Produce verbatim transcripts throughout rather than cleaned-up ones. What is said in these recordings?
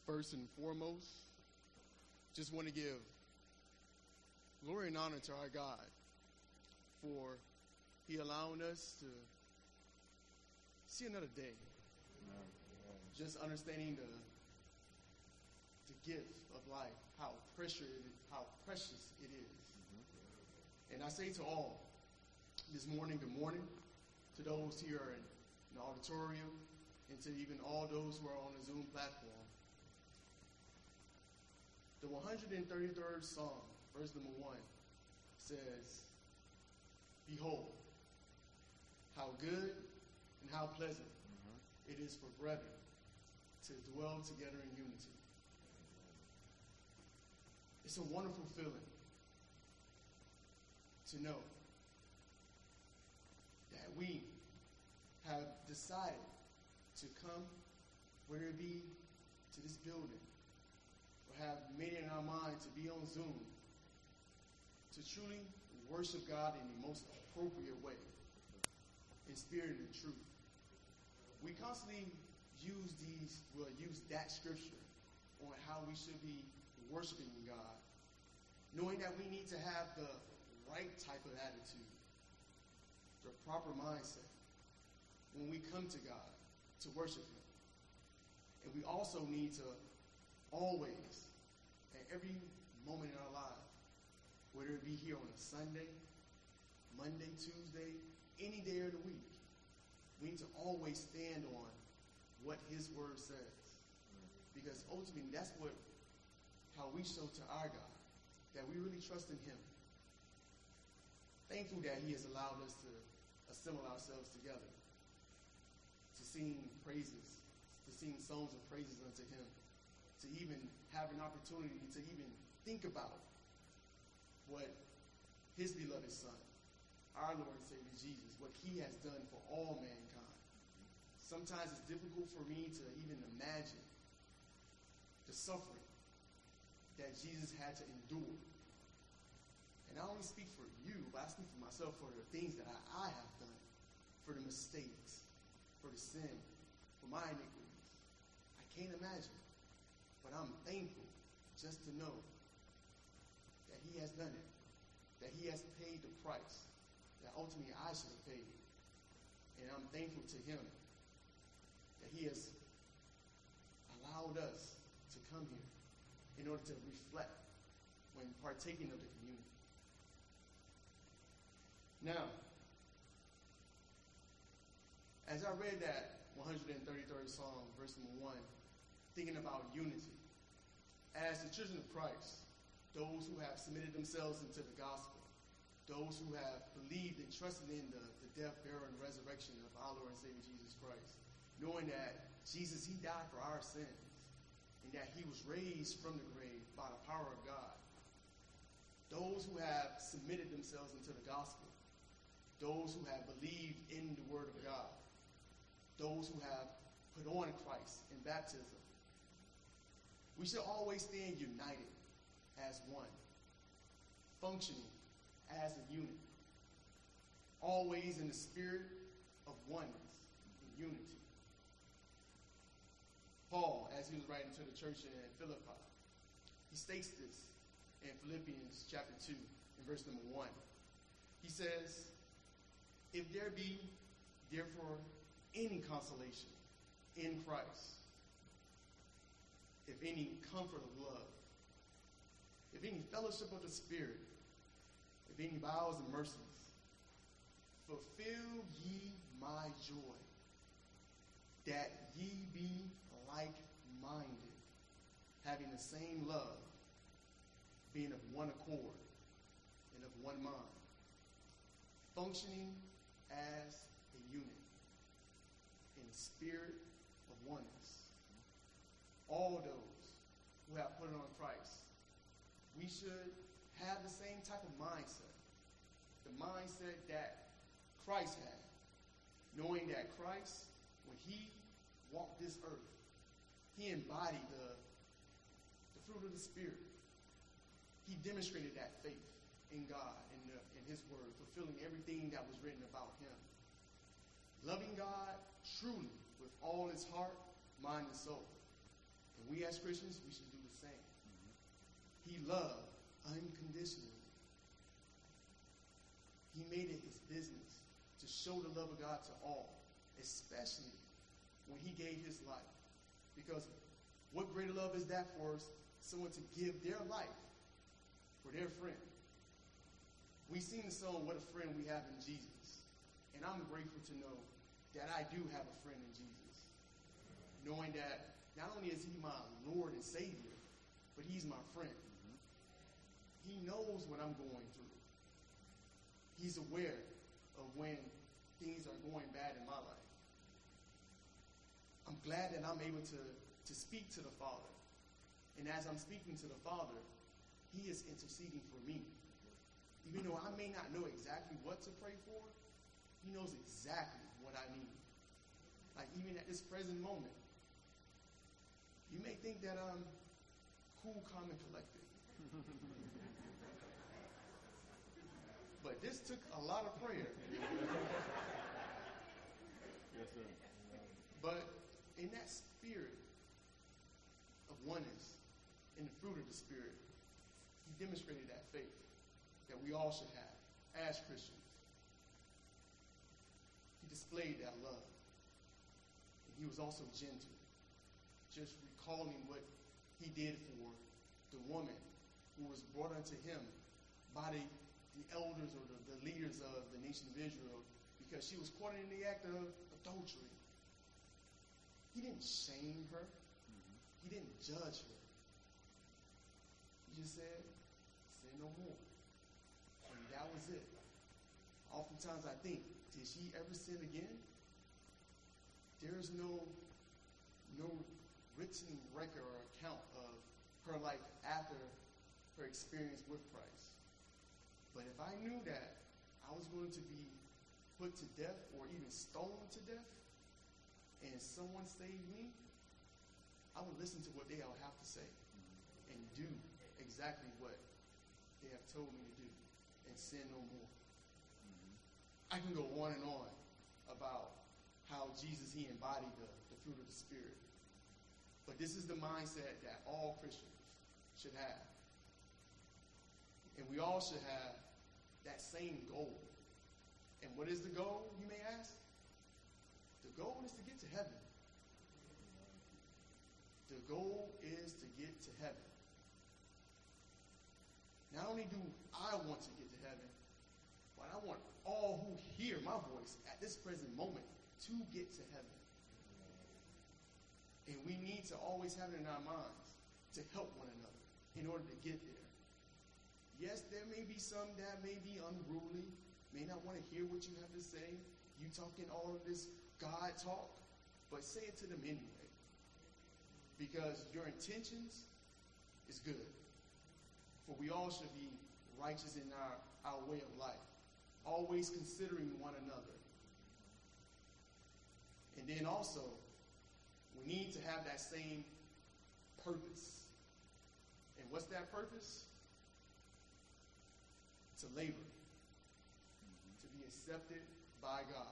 First and foremost, just want to give glory and honor to our God for He allowing us to see another day. Just understanding the the gift of life, how precious how precious it is. Mm-hmm. And I say to all this morning, good morning to those here in the auditorium, and to even all those who are on the Zoom platform. The one hundred thirty-third Psalm, verse number one, says, "Behold, how good and how pleasant mm-hmm. it is for brethren to dwell together in unity." It's a wonderful feeling to know that we have decided to come, whether it be to this building, or have made it in our mind to be on Zoom, to truly worship God in the most appropriate way, in spirit and in truth. We constantly use these, well, use that scripture on how we should be worshiping God, knowing that we need to have the right type of attitude, the proper mindset when we come to God to worship Him. And we also need to always, at every moment in our lives, whether it be here on a Sunday, Monday, Tuesday, any day of the week, we need to always stand on what His Word says. Because ultimately, that's what, how we show to our God that we really trust in Him. Thankful that He has allowed us to assemble ourselves together, to sing praises, to sing songs of praises unto Him, to even have an opportunity to even think about what His beloved Son, our Lord and Savior Jesus, what He has done for all mankind. Sometimes it's difficult for me to even imagine the suffering that Jesus had to endure. And I only speak for you, but I speak for myself for the things that I, I have done, for the mistakes, for the sin, for my iniquities. I can't imagine, but I'm thankful just to know that He has done it, that He has paid the price that ultimately I should have paid. And I'm thankful to Him that He has allowed us to come here in order to reflect when partaking of the communion. Now, as I read that one hundred thirty-third Psalm, verse number one, thinking about unity, as the children of Christ, those who have submitted themselves into the gospel, those who have believed and trusted in the, the death, burial, and resurrection of our Lord and Savior Jesus Christ, knowing that Jesus, He died for our sins, and that He was raised from the grave by the power of God. Those who have submitted themselves into the gospel, those who have believed in the Word of God, those who have put on Christ in baptism, we should always stand united as one, functioning as a unit, always in the spirit of oneness and unity. Paul, as he was writing to the church in Philippi, he states this in Philippians chapter two, in verse number one. He says, "If there be therefore any consolation in Christ, if any comfort of love, if any fellowship of the Spirit, if any vows and mercies, fulfill ye my joy, that ye be like-minded, having the same love, being of one accord and of one mind, functioning as a unit in the spirit of oneness." All those who have put on Christ, we should have the same type of mindset, the mindset that Christ had, knowing that Christ, when He walked this earth, He embodied the, the fruit of the Spirit. He demonstrated that faith in God and in, in His Word, fulfilling everything that was written about Him. Loving God truly with all His heart, mind, and soul. And we as Christians, we should do the same. He loved unconditionally. He made it his business to show the love of God to all, especially when he gave his life. Because what greater love is that for someone to give their life for their friend? We sing the song, What a Friend We Have in Jesus. And I'm grateful to know that I do have a friend in Jesus. Knowing that not only is he my Lord and Savior, but he's my friend. He knows what I'm going through. He's aware of when things are going bad in my life. I'm glad that I'm able to, to speak to the Father. And as I'm speaking to the Father, he is interceding for me. Even though I may not know exactly what to pray for, he knows exactly what I need. Like even at this present moment, you may think that I'm cool, calm, and collected. But this took a lot of prayer. Yes, sir. But in that spirit of oneness, in the fruit of the Spirit, he demonstrated that faith that we all should have as Christians. He displayed that love. And he was also gentle, just recalling what he did for the woman who was brought unto him by the, the elders or the, the leaders of the nation of Israel because she was caught in the act of adultery. He didn't shame her. Mm-hmm. He didn't judge her. He just said, sin no more. And that was it. Oftentimes I think, did she ever sin again? There is no, no written record or account of her life after her experience with Christ. But if I knew that I was going to be put to death or even stoned to death, and someone saved me, I would listen to what they all have to say and do exactly what they have told me to do and sin no more. Mm-hmm. I can go on and on about how Jesus, he embodied the, the fruit of the Spirit. But this is the mindset that all Christians should have. And we all should have that same goal. And what is the goal, you may ask? The goal is to get to heaven. The goal is to get to heaven. Not only do I want to get to heaven, but I want all who hear my voice at this present moment to get to heaven. And we need to always have it in our minds to help one another in order to get there. Yes, there may be some that may be unruly, may not want to hear what you have to say. You talking all of this God talk, but say it to them anyway. Because your intentions is good. For we all should be righteous in our, our way of life, always considering one another. And then also, we need to have that same purpose. And what's that purpose? To labor, to be accepted by God.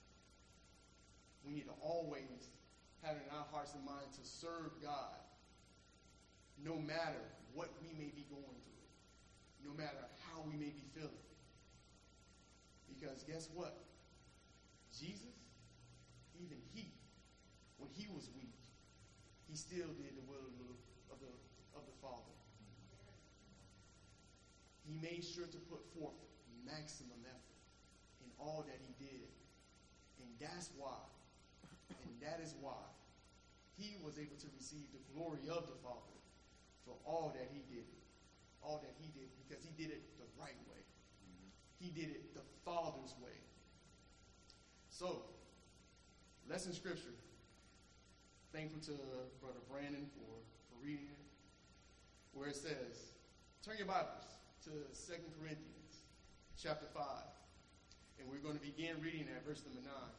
We need to always have it in our hearts and minds to serve God, no matter what we may be going through, no matter how we may be feeling. Because guess what? Jesus, even he, when he was weak, he still did the will of the, of the, of the Father. He made sure to put forth maximum effort in all that he did. And that's why, and that is why, he was able to receive the glory of the Father for all that he did. All that he did, because he did it the right way. Mm-hmm. He did it the Father's way. So, lesson scripture. Thankful to Brother Brandon for, for reading it. Where it says, turn your Bibles to Second Corinthians chapter five. And we're going to begin reading at verse number nine.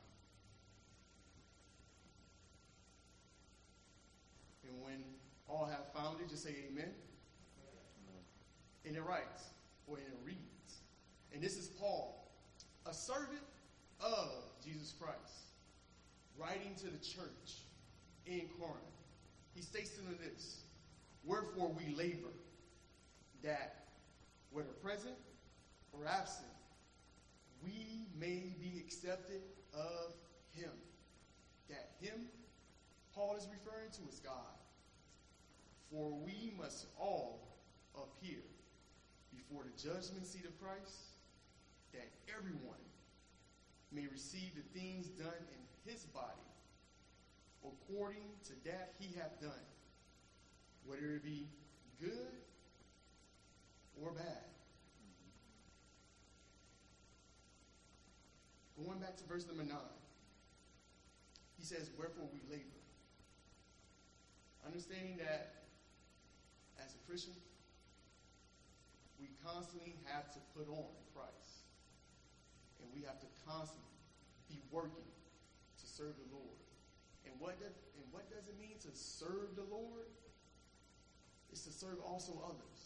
And when all have found it, just say amen. Amen. And it writes, or and it reads, and this is Paul, a servant of Jesus Christ, writing to the church in Corinth, he states in this, wherefore we labor, that whether present or absent, we may be accepted of him. That him, Paul is referring to, is God. For we must all appear before the judgment seat of Christ, that everyone may receive the things done in his body according to that he hath done, whether it be good or bad. Going back to verse number nine, he says, wherefore we labor. Understanding that as a Christian, we constantly have to put on Christ. And we have to constantly be working to serve the Lord. And what does, and what does it mean to serve the Lord? It's to serve also others.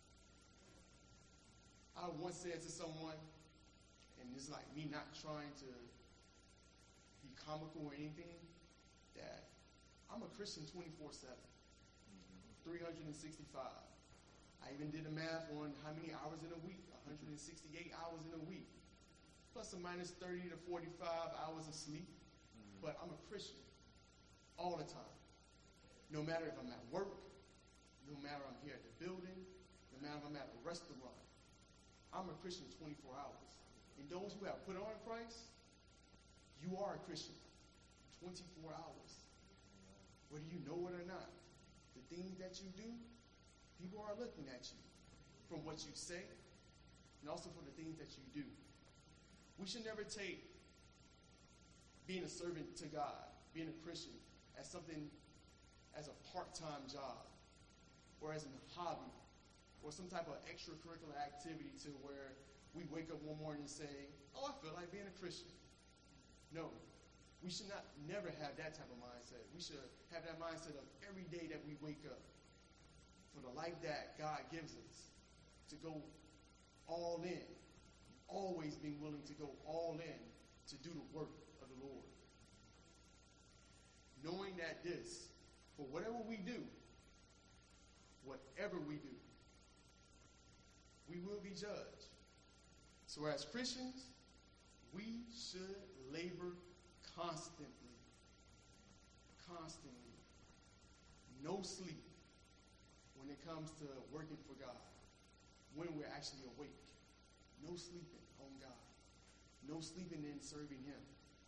I once said to someone, and it's like me not trying to be comical or anything, that I'm a Christian twenty-four seven, three hundred sixty-five. I even did the math on how many hours in a week, one hundred sixty-eight hours in a week, plus or minus thirty to forty-five hours of sleep. Mm-hmm. But I'm a Christian all the time. No matter if I'm at work, no matter I'm here at the building, no matter if I'm at a restaurant, I'm a Christian twenty-four hours. And those who have put on Christ, you are a Christian twenty-four hours. Whether you know it or not, the things that you do, people are looking at you from what you say and also for the things that you do. We should never take being a servant to God, being a Christian, as something, as a part-time job or as a hobby or some type of extracurricular activity to where we wake up one morning and say, oh, I feel like being a Christian. No, we should not never have that type of mindset. We should have that mindset of every day that we wake up for the life that God gives us to go all in, always being willing to go all in to do the work of the Lord. Knowing that this, for whatever we do, whatever we do, we will be judged. So as Christians, we should labor constantly. Constantly. No sleep when it comes to working for God. When we're actually awake. No sleeping on God. No sleeping in serving him.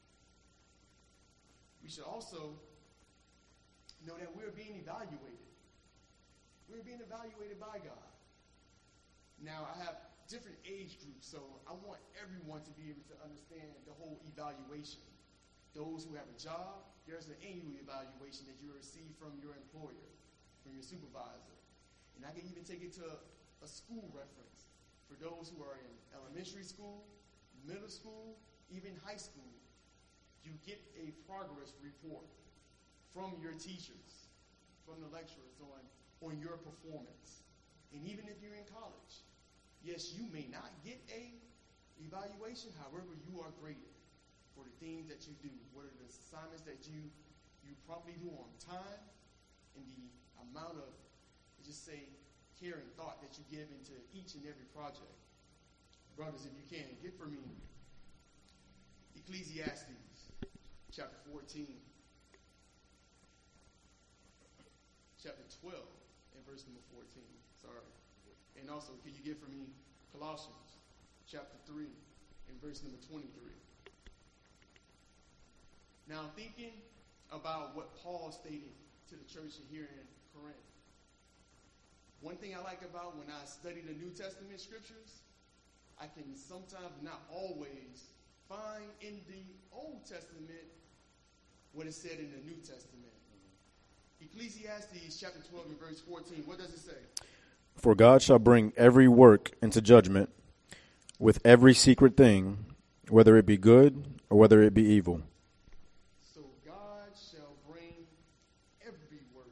We should also know that we're being evaluated. We're being evaluated by God. Now, I have different age groups, so I want everyone to be able to understand the whole evaluation. Those who have a job, there's an annual evaluation that you receive from your employer, from your supervisor. And I can even take it to a, a school reference. For those who are in elementary school, middle school, even high school, you get a progress report from your teachers, from the lecturers on, on your performance. And even if you're in college, yes, you may not get a evaluation, however, you are graded for the things that you do, what are the assignments that you, you promptly do on time, and the amount of, let's just say, care and thought that you give into each and every project. Brothers, if you can, get for me Ecclesiastes chapter fourteen, chapter twelve, and verse number fourteen. Sorry. And also, can you get for me Colossians chapter three and verse number twenty-three? Now, thinking about what Paul stated to the church here in Corinth, one thing I like about when I study the New Testament scriptures, I can sometimes, not always, find in the Old Testament what is said in the New Testament. Ecclesiastes chapter twelve and verse fourteen, what does it say? For God shall bring every work into judgment with every secret thing, whether it be good or whether it be evil. So God shall bring every work,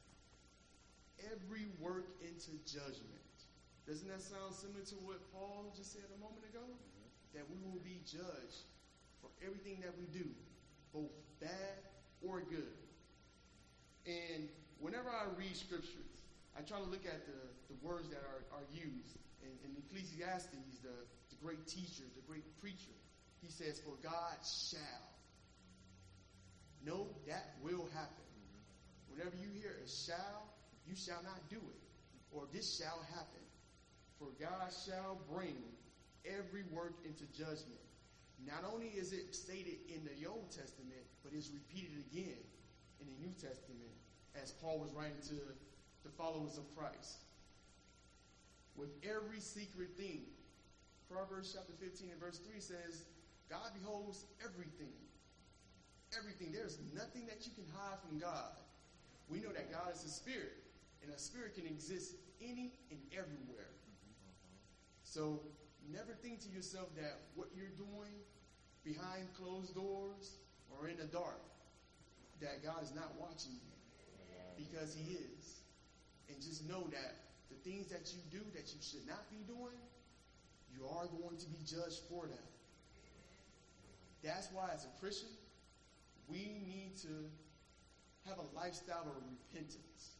every work into judgment. Doesn't that sound similar to what Paul just said a moment ago? Mm-hmm. That we will be judged for everything that we do, both bad or good. And whenever I read scriptures, I try to look at the, the words that are, are used. In, in Ecclesiastes, the, the great teacher, the great preacher, he says, for God shall. No, that will happen. Whenever you hear a shall, you shall not do it. Or this shall happen. For God shall bring every work into judgment. Not only is it stated in the Old Testament, but it's repeated again in the New Testament as Paul was writing to the followers of Christ. With every secret thing. Proverbs chapter fifteen and verse three says, God beholds everything. Everything. There's nothing that you can hide from God. We know that God is a spirit, and a spirit can exist any and everywhere. So never think to yourself that what you're doing behind closed doors or in the dark, that God is not watching you, because he is. And just know that the things that you do that you should not be doing, you are going to be judged for that. That's why as a Christian, we need to have a lifestyle of repentance.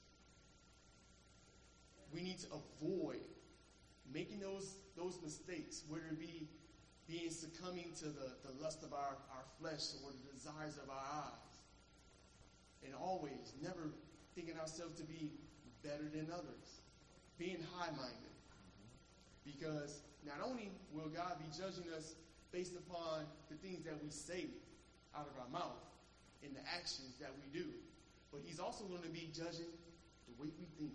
We need to avoid making those, those mistakes, whether it be being succumbing to the, the lust of our, our flesh or the desires of our eyes. And always, never thinking ourselves to be better than others. Being high-minded. Because not only will God be judging us based upon the things that we say out of our mouth and the actions that we do, but he's also going to be judging the way we think.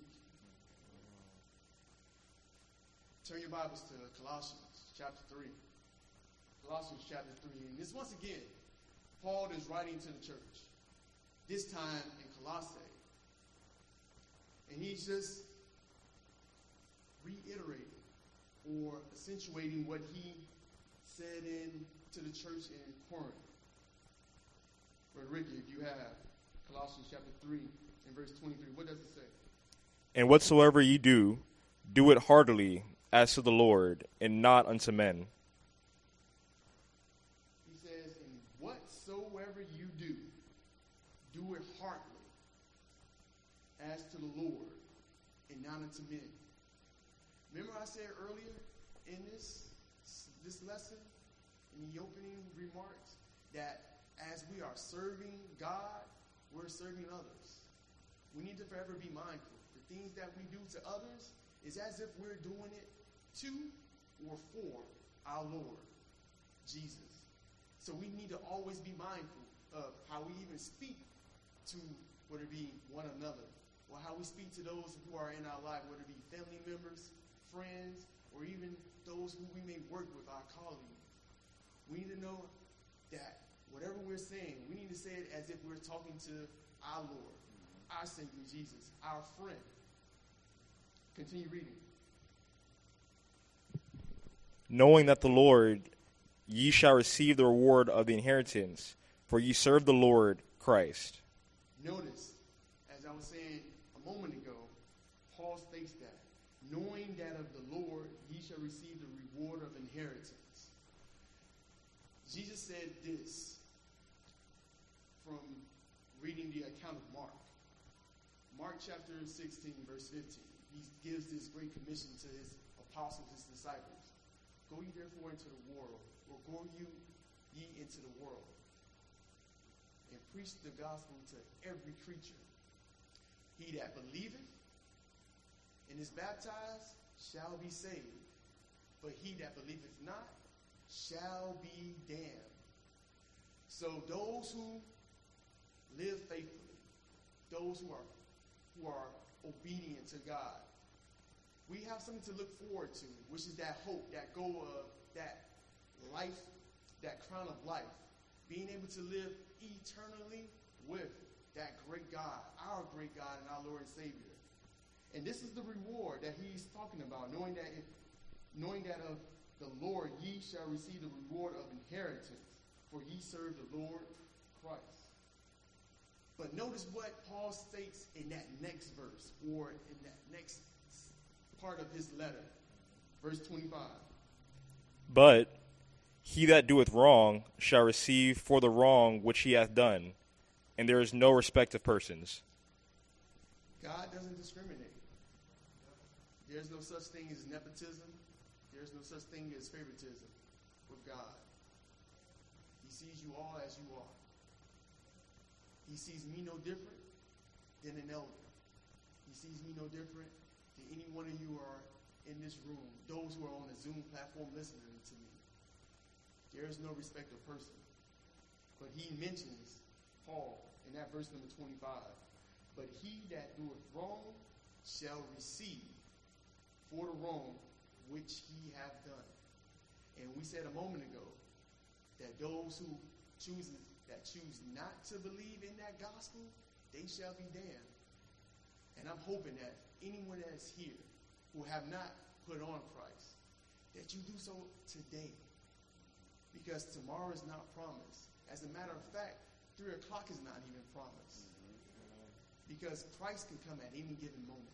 Turn your Bibles to Colossians chapter three. Colossians chapter three. And this, once again, Paul is writing to the church. This time in Colossae. And he's just reiterating or accentuating what he said in to the church in Corinth. Brother Ricky, if you have Colossians chapter three and verse twenty-three, what does it say? And whatsoever ye do, do it heartily as to the Lord, and not unto men. He says, and whatsoever you do, do it heartily as to the Lord, and not unto men. Remember I said earlier in this, this lesson, in the opening remarks, that as we are serving God, we're serving others. We need to forever be mindful. The things that we do to others is as if we're doing it to or for our Lord, Jesus. So we need to always be mindful of how we even speak to, whether it be one another, or how we speak to those who are in our life, whether it be family members, friends, or even those who we may work with, our colleagues. We need to know that whatever we're saying, we need to say it as if we're talking to our Lord, our Savior Jesus, our friend. Continue reading. Knowing that the Lord, ye shall receive the reward of the inheritance, for ye serve the Lord Christ. Notice, as I was saying a moment ago, Paul states that, knowing that of the Lord, ye shall receive the reward of inheritance. Jesus said this from reading the account of Mark. Mark chapter sixteen, verse fifteen. He gives this great commission to his apostles, his disciples. Go ye therefore into the world, or go you ye into the world, and preach the gospel to every creature. He that believeth and is baptized shall be saved, but he that believeth not shall be damned. So those who live faithfully, those who are who are obedient to God, we have something to look forward to, which is that hope, that goal of that life, that crown of life, being able to live eternally with that great God, our great God and our Lord and Savior. And this is the reward that he's talking about, knowing that if, knowing that of the Lord ye shall receive the reward of inheritance, for ye serve the Lord Christ. But notice what Paul states in that next verse, or in that next part of his letter. Verse twenty-five. But he that doeth wrong shall receive for the wrong which he hath done, and there is no respect of persons. God doesn't discriminate. There's no such thing as nepotism. There's no such thing as favoritism with God. He sees you all as you are. He sees me no different than an elder. He sees me no different than any one of you are in this room, those who are on the Zoom platform listening to me. There is no respect of person. But he mentions, Paul, in that verse number twenty-five, but he that doeth wrong shall receive for the wrong which he hath done. And we said a moment ago that those who choose that choose not to believe in that gospel, they shall be damned. And I'm hoping that anyone that is here who have not put on Christ, that you do so today. Because tomorrow is not promised. As a matter of fact, three o'clock is not even promised. Because Christ can come at any given moment.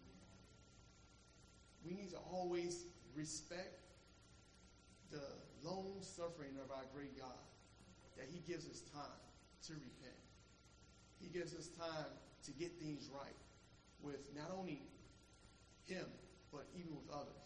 We need to always respect the long suffering of our great God, that he gives us time to repent. He gives us time to get things right with not only him, but even with others.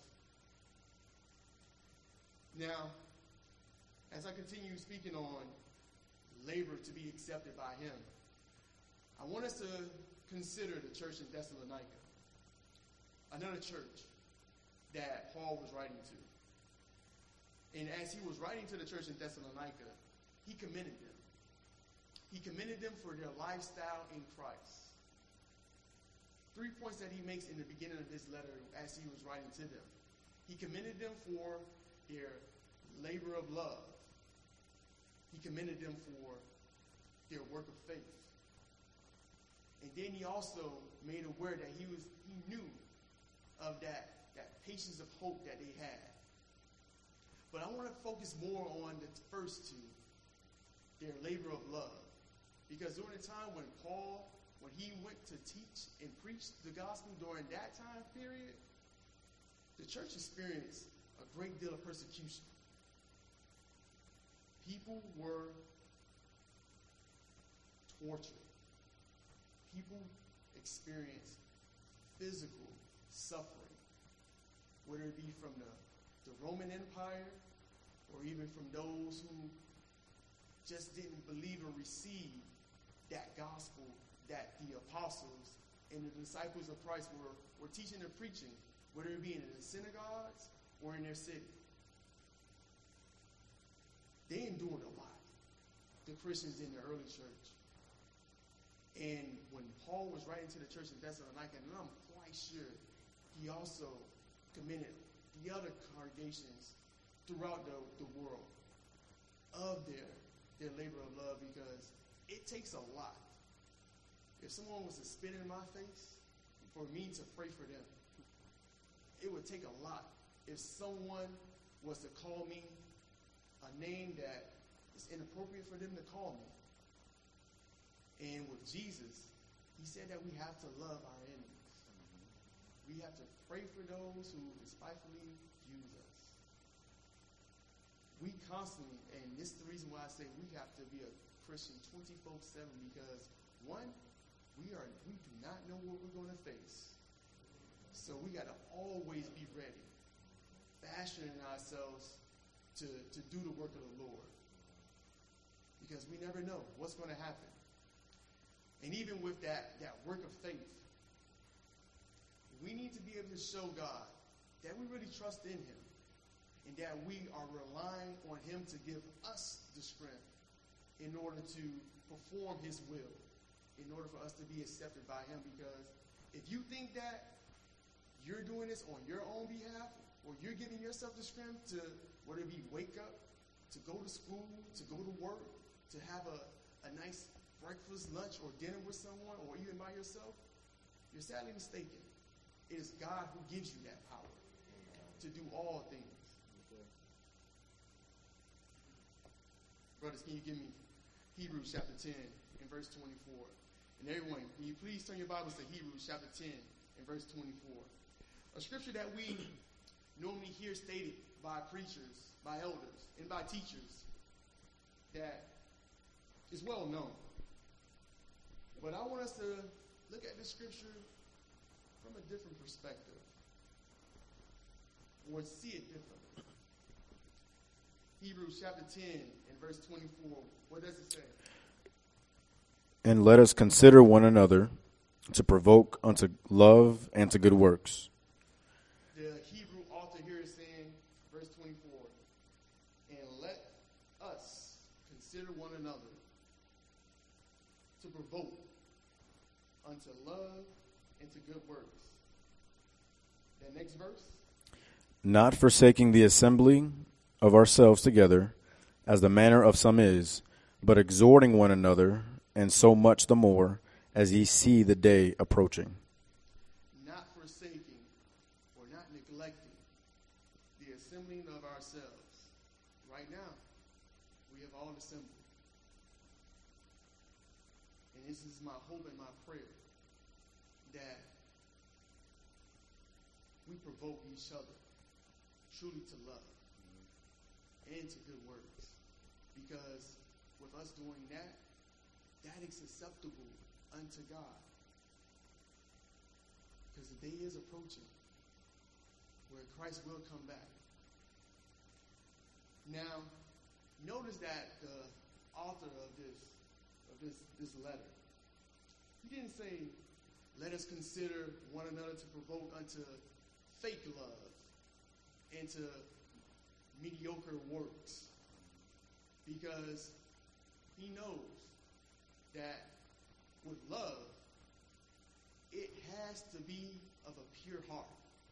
Now, as I continue speaking on labor to be accepted by him, I want us to consider the church in Thessalonica, another church that Paul was writing to. And as he was writing to the church in Thessalonica, he commended them. He commended them for their lifestyle in Christ. Three points that he makes in the beginning of his letter as he was writing to them. He commended them for their labor of love. He commended them for their work of faith. And then he also made aware that he was he knew of that, that patience of hope that they had. But I want to focus more on the first two, their labor of love. Because during the time when Paul, when he went to teach and preach the gospel during that time period, the church experienced a great deal of persecution. People were tortured. People experienced physical suffering, whether it be from the, the Roman Empire or even from those who just didn't believe or receive that gospel that the apostles and the disciples of Christ were, were teaching and preaching, whether it be in the synagogues or in their city. They endured a lot, the Christians in the early church. And when Paul was writing to the church in Thessalonica, and I'm quite sure he also commended the other congregations throughout the, the world of their, their labor of love, because it takes a lot. If someone was to spit in my face, for me to pray for them, it would take a lot. If someone was to call me a name that is inappropriate for them to call me, and with Jesus, he said that we have to love our enemies. We have to pray for those who despitefully use us. We constantly, and this is the reason why I say we have to be a Christian twenty-four seven, because one, we are we do not know what we're going to face. So we got to always be ready, fashioning ourselves to, to do the work of the Lord. Because we never know what's going to happen. And even with that, that work of faith, we need to be able to show God that we really trust in him and that we are relying on him to give us the strength in order to perform his will, in order for us to be accepted by him. Because if you think that you're doing this on your own behalf, or you're giving yourself the strength to, whether it be wake up, to go to school, to go to work, to have a, a nice breakfast, lunch, or dinner with someone, or even by yourself, you're sadly mistaken. It is God who gives you that power to do all things. Brothers, can you give me Hebrews chapter ten and verse twenty-four? And everyone, can you please turn your Bibles to Hebrews chapter ten and verse twenty-four? A scripture that we normally hear stated by preachers, by elders, and by teachers that is well known. But I want us to look at this scripture from a different perspective, or see it differently. Hebrews chapter ten and verse twenty-four, what does it say? And let us consider one another to provoke unto love and to good works. The Hebrew author here is saying, verse twenty-four, and let us consider one another to provoke unto love and to good works. The next verse. Not forsaking the assembly of ourselves together, as the manner of some is, but exhorting one another, and so much the more, as ye see the day approaching. Not forsaking or not neglecting the assembling of ourselves. Right now, we have all assembled. And this is my hope and my prayer, that we provoke each other truly to love and to good works. Because with us doing that, that is acceptable unto God. Because the day is approaching where Christ will come back. Now, notice that the author of this of this, this letter, he didn't say, let us consider one another to provoke unto fake love and to mediocre works. Because he knows that with love, it has to be of a pure heart.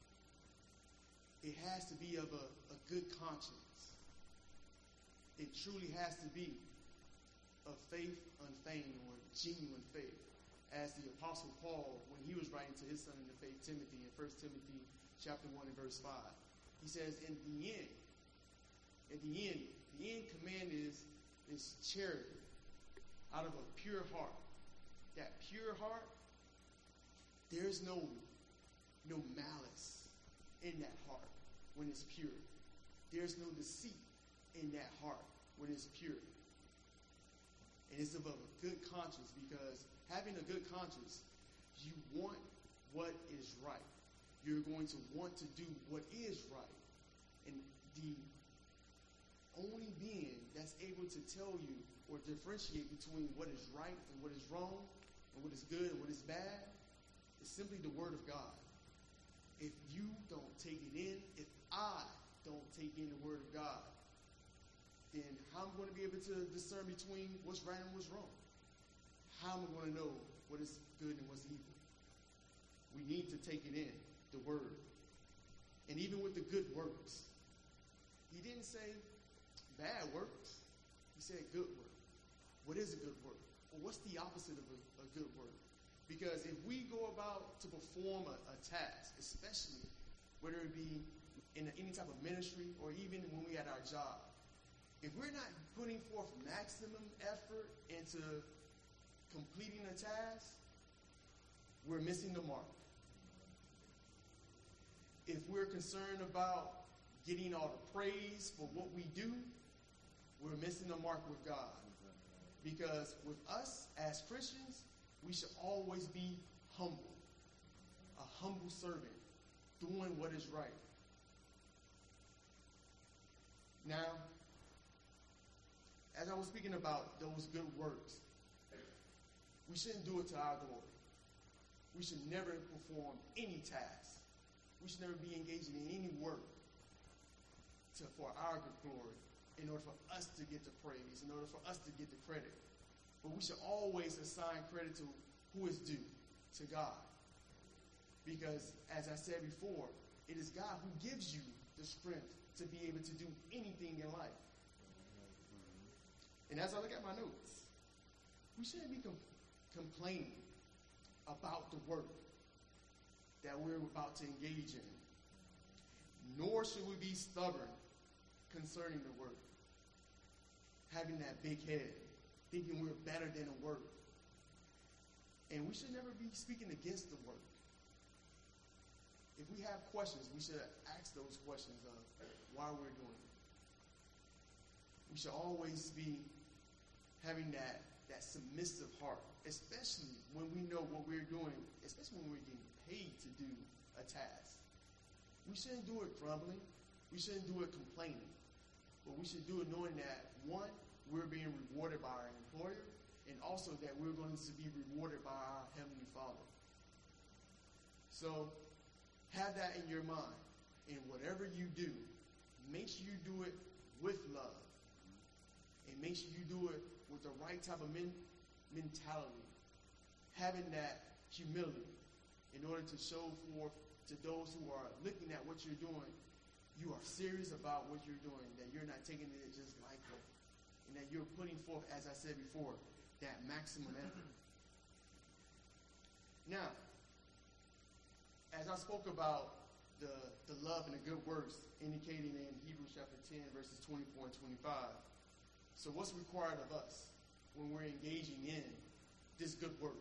It has to be of a, a good conscience. It truly has to be of faith unfeigned, or genuine faith. As the Apostle Paul, when he was writing to his son in the faith, Timothy, in First Timothy chapter one and verse five, he says, in the end, at the end, the end command is, is charity out of a pure heart. That pure heart, there's no, no malice in that heart when it's pure. There's no deceit in that heart when it's pure. And it's of a good conscience, because having a good conscience, you want what is right. You're going to want to do what is right. And the only being that's able to tell you or differentiate between what is right and what is wrong, and what is good and what is bad, is simply the Word of God. If you don't take it in, if I don't take in the Word of God, then how am I going to be able to discern between what's right and what's wrong? How am I going to know what is good and what's evil? We need to take it in, the Word. And even with the good works, he didn't say bad works. He said good work. What is a good work? Well, what's the opposite of a, a good work? Because if we go about to perform a, a task, especially whether it be in any type of ministry or even when we at our job, if we're not putting forth maximum effort into completing a task, we're missing the mark. If we're concerned about getting all the praise for what we do, we're missing the mark with God. Because with us as Christians, we should always be humble. A humble servant, doing what is right. Now, as I was speaking about those good works, we shouldn't do it to our glory. We should never perform any task. We should never be engaged in any work to, for our good glory, in order for us to get the praise, in order for us to get the credit. But we should always assign credit to who is due, to God. Because, as I said before, it is God who gives you the strength to be able to do anything in life. And as I look at my notes, we shouldn't be com- complaining about the work that we're about to engage in. Nor should we be stubborn concerning the work. Having that big head, thinking we're better than the work. And we should never be speaking against the work. If we have questions, we should ask those questions of why we're doing it. We should always be having that that submissive heart, especially when we know what we're doing, especially when we're getting paid to do a task. We shouldn't do it grumbling. We shouldn't do it complaining. But we should do it knowing that, one, we're being rewarded by our employer, and also that we're going to be rewarded by our Heavenly Father. So have that in your mind. And whatever you do, make sure you do it with love. And make sure you do it with the right type of men- mentality. Having that humility in order to show forth to those who are looking at what you're doing, you are serious about what you're doing, that you're not taking it just lightly, and that you're putting forth, as I said before, that maximum effort. Now, as I spoke about the, the love and the good works indicated in Hebrews chapter ten, verses twenty-four and twenty-five, so what's required of us when we're engaging in this good work?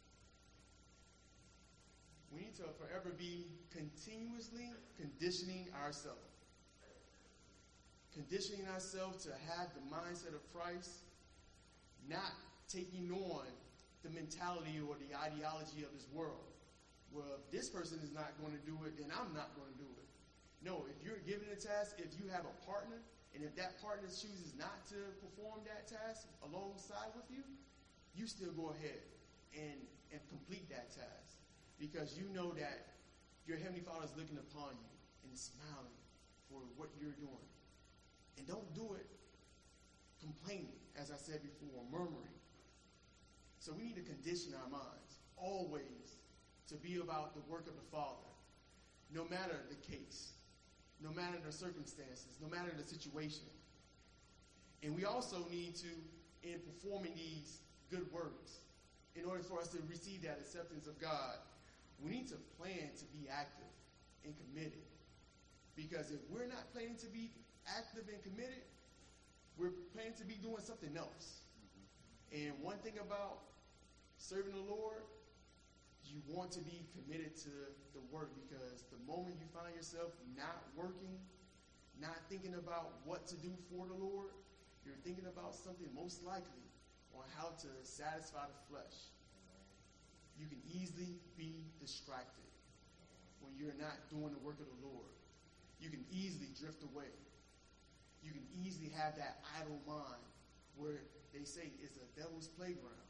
We need to forever be continuously conditioning ourselves. Conditioning ourselves to have the mindset of Christ, not taking on the mentality or the ideology of this world. Well, if this person is not going to do it, then I'm not going to do it. No, if you're given a task, if you have a partner, and if that partner chooses not to perform that task alongside with you, you still go ahead and, and complete that task. Because you know that your Heavenly Father is looking upon you and smiling for what you're doing. And don't do it complaining, as I said before, murmuring. So we need to condition our minds always to be about the work of the Father, no matter the case, no matter the circumstances, no matter the situation. And we also need to, in performing these good works, in order for us to receive that acceptance of God, we need to plan to be active and committed. Because if we're not planning to be active and committed, we're planning to be doing something else. And one thing about serving the Lord, you want to be committed to the work, because the moment you find yourself not working, not thinking about what to do for the Lord, you're thinking about something most likely on how to satisfy the flesh. You can easily be distracted when you're not doing the work of the Lord. You can easily drift away. You can easily have that idle mind where they say it's a devil's playground.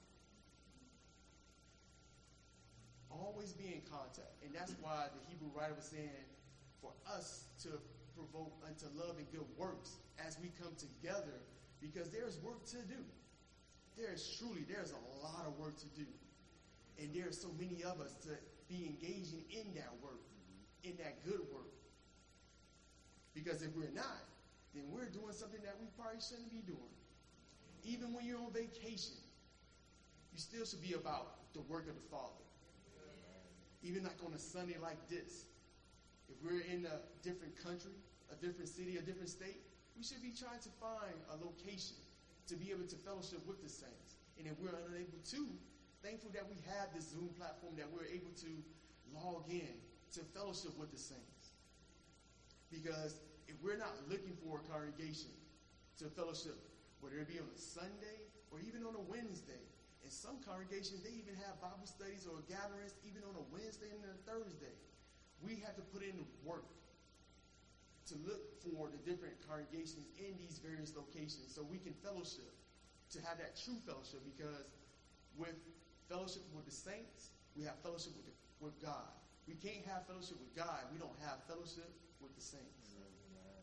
Always be in contact. And that's why the Hebrew writer was saying for us to provoke unto love and good works as we come together, because there's work to do. There's truly, there's a lot of work to do. And there are so many of us to be engaging in that work, in that good work. Because if we're not, then we're doing something that we probably shouldn't be doing. Even when you're on vacation, you still should be about the work of the Father. Even like on a Sunday like this, if we're in a different country, a different city, a different state, we should be trying to find a location to be able to fellowship with the saints. And if we're unable to, thankful that we have this Zoom platform that we're able to log in to fellowship with the saints. Because if we're not looking for a congregation to fellowship, whether it be on a Sunday or even on a Wednesday, in some congregations they even have Bible studies or gatherings even on a Wednesday and a Thursday. We have to put in the work to look for the different congregations in these various locations so we can fellowship, to have that true fellowship, because with fellowship with the saints, we have fellowship with, the, with God. We can't have fellowship with God. We don't have fellowship with the saints. Amen.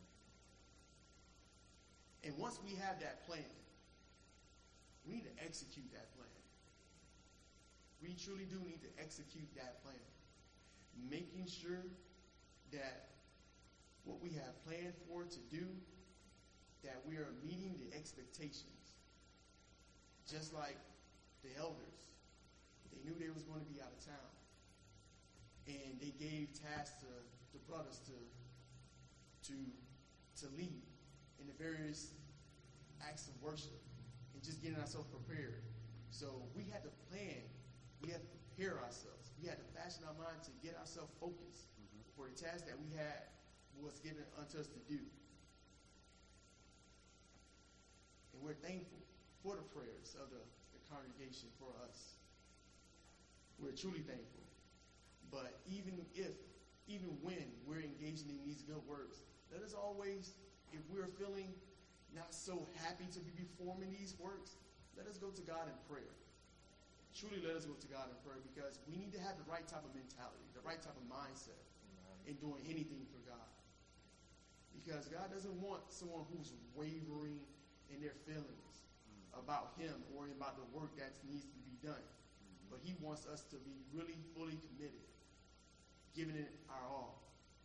And once we have that plan, we need to execute that plan. We truly do need to execute that plan. Making sure that what we have planned for to do, that we are meeting the expectations. Just like the elders. They knew they was going to be out of town. And they gave tasks to the brothers to, to, to lead in the various acts of worship and just getting ourselves prepared. So we had to plan. We had to prepare ourselves. We had to fashion our mind to get ourselves focused mm-hmm. for the task that we had was given unto us to do. And we're thankful for the prayers of the, the congregation for us. We're truly thankful. But even if, even when we're engaging in these good works, let us always, if we're feeling not so happy to be performing these works, let us go to God in prayer. Truly let us go to God in prayer, because we need to have the right type of mentality, the right type of mindset in doing anything for God. Because God doesn't want someone who's wavering in their feelings about him or about the work that needs to be done. But he wants us to be really fully committed, giving it our all.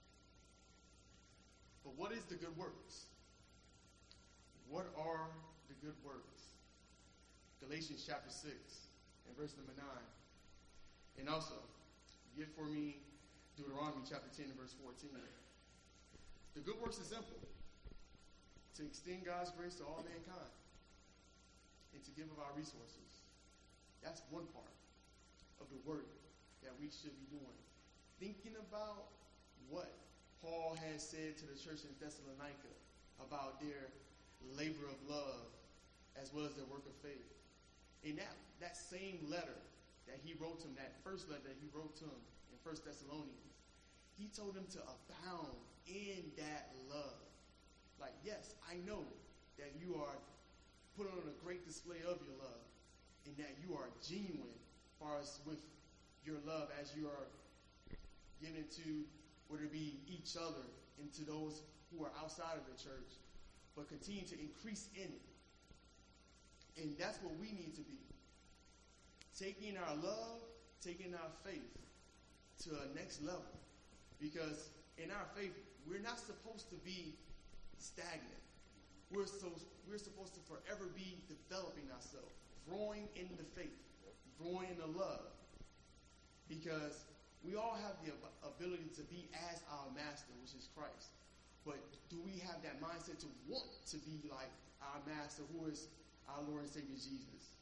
But what is the good works? What are the good works? Galatians chapter six and verse number nine. And also, get for me Deuteronomy chapter ten and verse fourteen. The good works is simple. To extend God's grace to all mankind and to give of our resources. That's one part of the work that we should be doing. Thinking about what Paul has said to the church in Thessalonica about their labor of love as well as their work of faith. In that, that same letter that he wrote to them, that first letter that he wrote to them in First Thessalonians, he told them to abound in that love. Like, yes, I know that you are put on a great display of your love, and that you are genuine as far as with your love as you are giving to, whether it be each other and to those who are outside of the church, but continue to increase in it. And that's what we need to be. Taking our love, taking our faith to a next level. Because in our faith, we're not supposed to be stagnant. We're so we're supposed to forever be developing ourselves, growing in the faith, growing in the love. Because we all have the ability to be as our master, which is Christ. But do we have that mindset to want to be like our master, who is our Lord and Savior Jesus?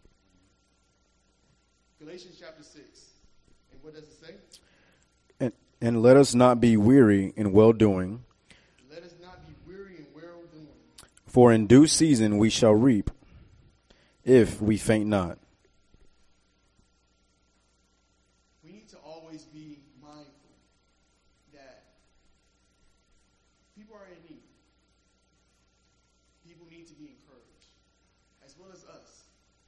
Galatians chapter six. And what does it say? And, and let us not be weary in well-doing. Let us not be weary in well-doing. For in due season we shall reap, if we faint not. We need to always be mindful that people are in need. People need to be encouraged, as well as us.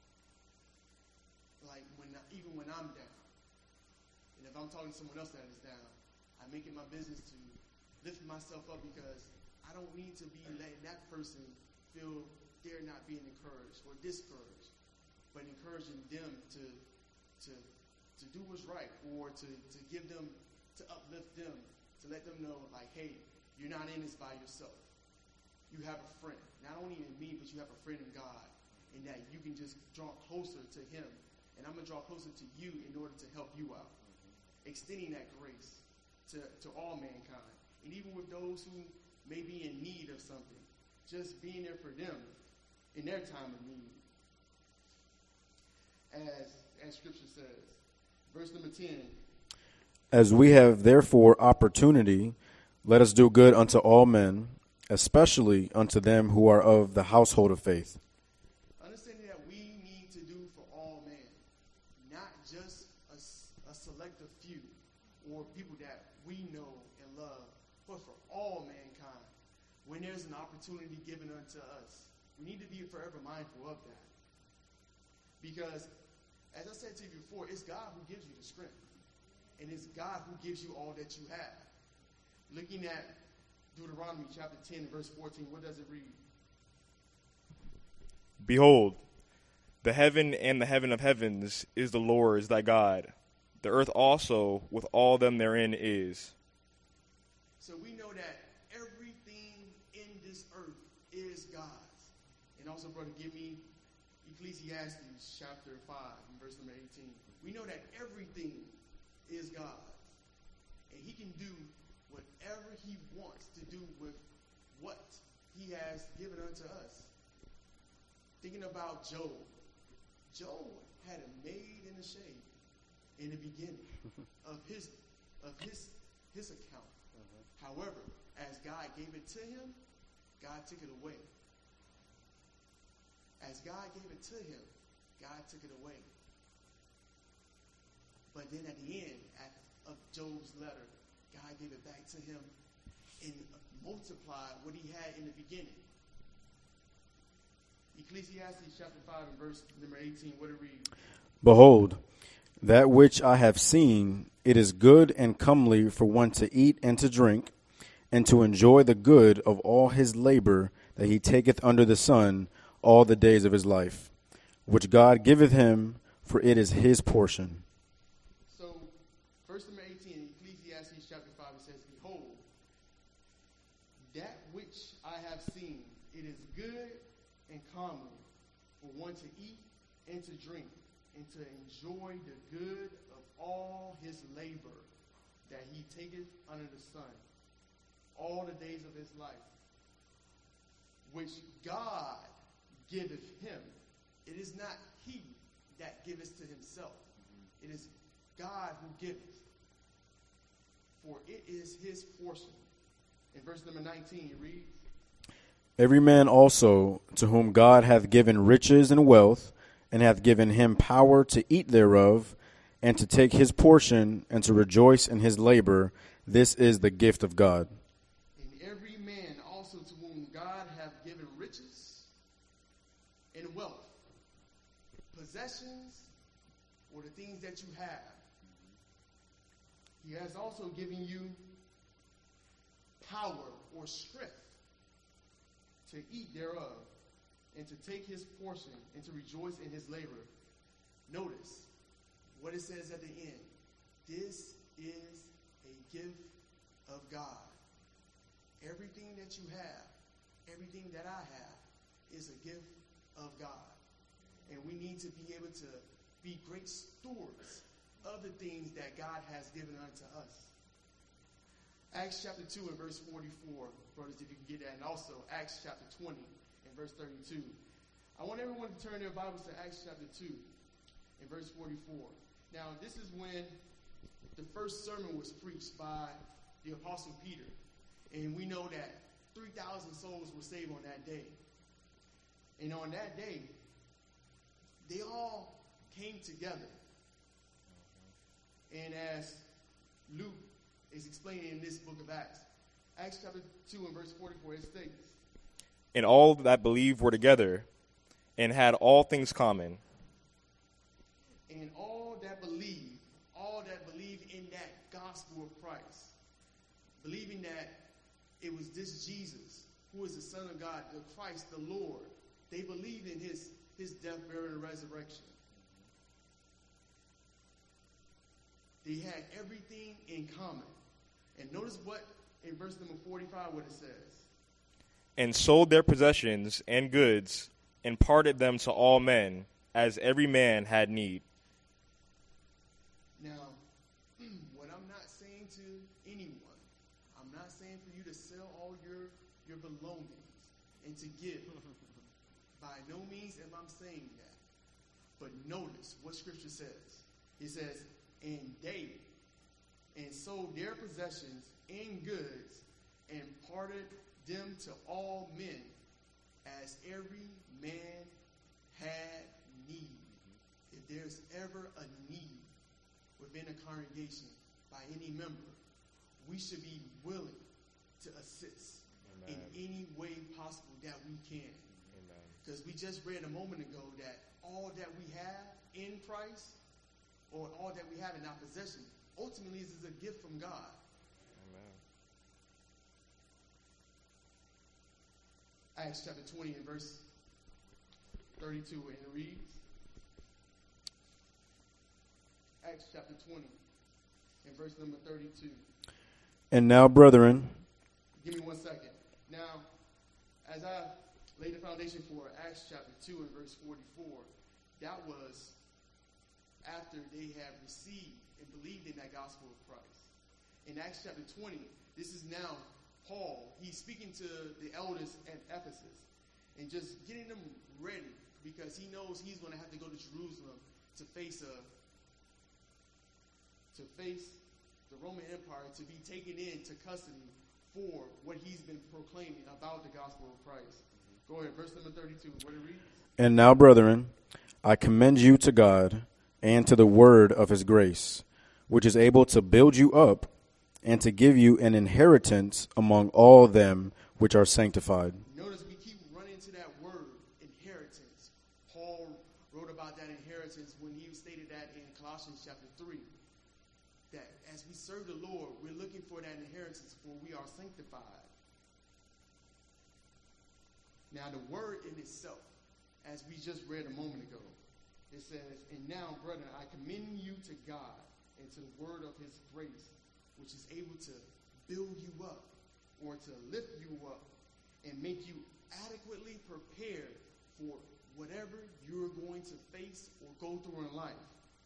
Like when, even when I'm down, and if I'm talking to someone else that is down, I make it my business to lift myself up, because I don't need to be letting that person feel they're not being encouraged or discouraged, but encouraging them to to to do what's right, or to, to give them, to uplift them, to let them know, like, hey, you're not in this by yourself. You have a friend. Not only in me, but you have a friend in God, and that you can just draw closer to him, and I'm going to draw closer to you in order to help you out. Mm-hmm. Extending that grace to, to all mankind. And even with those who may be in need of something, just being there for them in their time of need. As, as Scripture says. Verse number ten. As we have therefore opportunity, let us do good unto all men, especially unto them who are of the household of faith. Understanding that we need to do for all men, not just a, a select a few or people that we know and love, but for all mankind. When there's an opportunity given unto us, we need to be forever mindful of that. Because, as I said to you before, it's God who gives you the strength. And it's God who gives you all that you have. Looking at Deuteronomy chapter ten, verse fourteen, what does it read? Behold, the heaven and the heaven of heavens is the Lord's thy God. The earth also with all them therein is. So we know that everything in this earth is God's. And also, brother, give me Ecclesiastes chapter five and verse number eighteen. We know that everything is God's. And he can do whatever he wants to do with what he has given unto us. Thinking about Job. Job had a maid in the shade in the beginning of his of his his account. Uh-huh. However, as God gave it to him, God took it away. As God gave it to him, God took it away. But then at the end at, of Job's letter, God gave it back to him and multiplied what he had in the beginning. Ecclesiastes chapter five and verse number eighteen, what it reads? Behold, that which I have seen, it is good and comely for one to eat and to drink, and to enjoy the good of all his labor that he taketh under the sun all the days of his life, which God giveth him, for it is his portion. So, verse number eighteen, Ecclesiastes chapter five, it says, Behold, that which I have seen, it is good and comely for one to eat and to drink, and to enjoy the good of all his labor that he taketh under the sun all the days of his life, which God giveth him. It is not he that giveth to himself. It is God who giveth. For it is his portion. In verse number nineteen, it reads, Every man also to whom God hath given riches and wealth, and hath given him power to eat thereof, and to take his portion, and to rejoice in his labor, this is the gift of God. And every man also to whom God hath given riches and wealth, possessions, or the things that you have, he has also given you power or strength to eat thereof, and to take his portion, and to rejoice in his labor. Notice what it says at the end. This is a gift of God. Everything that you have, everything that I have, is a gift of God. And we need to be able to be great stewards of the things that God has given unto us. Acts chapter two and verse forty-four, brothers, if you can get that. And also Acts chapter twenty and verse thirty-two. I want everyone to turn their Bibles to Acts chapter two and verse forty-four. Now, this is when the first sermon was preached by the Apostle Peter. And we know that three thousand souls were saved on that day. And on that day, they all came together. And as Luke is explaining in this book of Acts, Acts chapter two and verse forty-four, it states, And all that believed were together, and had all things common. And all that believe, all that believe in that gospel of Christ, believing that it was this Jesus, who is the Son of God, the Christ, the Lord, they believed in his, his death, burial, and resurrection. They had everything in common. And notice what, in verse number forty-five, what it says. And sold their possessions and goods, and parted them to all men, as every man had need. Now, what I'm not saying to anyone, I'm not saying for you to sell all your, your belongings and to give. By no means am I saying that. But notice what Scripture says. It says, and they, and sold their possessions and goods, and parted them to all men, as every man had need. If there's ever a need within a congregation by any member, we should be willing to assist Amen. In any way possible that we can. Because we just read a moment ago that all that we have in Christ, or all that we have in our possession, ultimately is a gift from God. Amen. Acts chapter twenty and verse thirty-two, and it reads, Acts chapter twenty and verse number thirty-two. And now, brethren, give me one second. Now, as I laid the foundation for Acts chapter two and verse forty-four, that was after they had received and believed in that gospel of Christ. In Acts chapter twenty, this is now Paul. He's speaking to the elders at Ephesus and just getting them ready, because he knows he's going to have to go to Jerusalem to face a to face the Roman Empire, to be taken into custody for what he's been proclaiming about the gospel of Christ. Mm-hmm. Go ahead, verse number thirty-two. What it reads? And now, brethren, I commend you to God and to the word of his grace, which is able to build you up and to give you an inheritance among all them which are sanctified. Notice we keep running to that word, inheritance. Paul wrote about that inheritance when he stated that in Colossians chapter three. That as we serve the Lord, we're looking for that inheritance, for we are sanctified. Now the word in itself, as we just read a moment ago, it says, and now, brethren, I commend you to God and to the word of his grace, which is able to build you up or to lift you up and make you adequately prepared for whatever you're going to face or go through in life.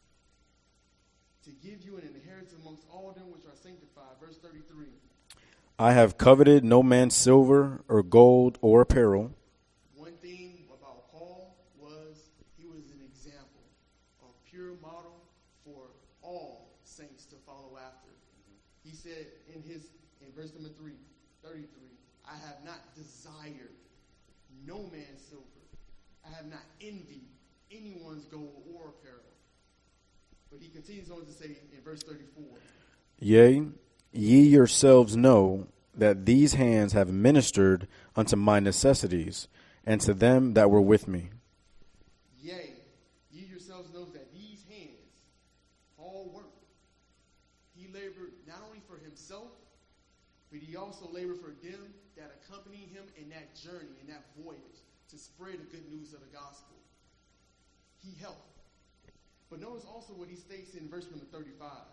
To give you an inheritance amongst all them which are sanctified. Verse thirty-three. I have coveted no man's silver or gold or apparel. One thing about Paul was he was an example, a pure model for all saints to follow after. He said in his in verse number three, thirty-three, I have not desired no man's silver. I have not envied anyone's gold or apparel. But he continues on to say in verse thirty-four, Yea, ye yourselves know that these hands have ministered unto my necessities, and to them that were with me. Yea, ye yourselves know that these hands all worked. He labored not only for himself, but he also labored for them that accompanied him in that journey, in that voyage, to spread the good news of the gospel. He helped. But notice also what he states in verse number thirty-five.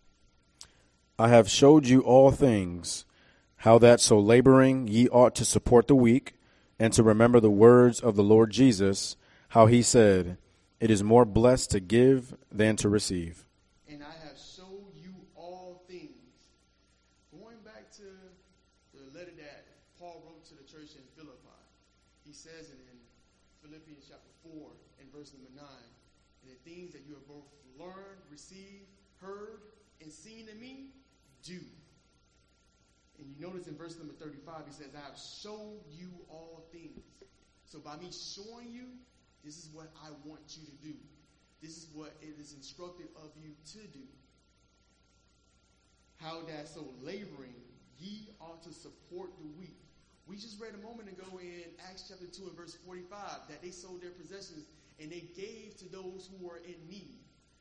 I have showed you all things, how that so laboring ye ought to support the weak, and to remember the words of the Lord Jesus, how he said, it is more blessed to give than to receive. And I have showed you all things. Going back to the letter that Paul wrote to the church in Philippi, he says it in Philippians chapter four and verse number nine. And the things that you have both learned, received, heard, and seen in me, do. And you notice in verse number thirty-five, he says, I have shown you all things. So by me showing you, this is what I want you to do. This is what it is instructed of you to do. How that so laboring, ye ought to support the weak. We just read a moment ago in Acts chapter two and verse forty-five that they sold their possessions and they gave to those who were in need.